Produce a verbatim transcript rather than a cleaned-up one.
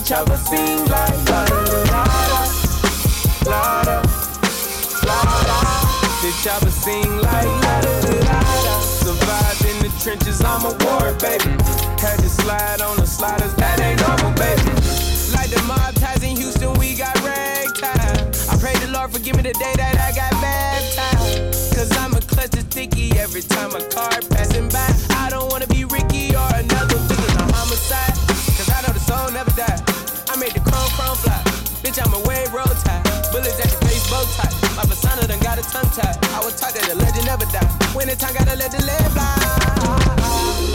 bitch, I was sing like la da da da da da da. Bitch, I was sing like la da da da. Survived in the trenches, I'm a war, baby. Had to slide on the sliders, that ain't normal, baby. Like the mob ties in Houston, we got ragtime. I pray the Lord forgive me the day that I got baptized. Cause I'm a clutch of sticky every time a car passing by. I don't wanna be Ricky or another victim of homicide. Cause I know the soul never die. I made the chrome chrome fly. Bitch, I'm a wave roll tie. Bullets at the face bow tie. My persona done got a tongue tie. I was taught that the legend never die. When the time gotta let the lead fly.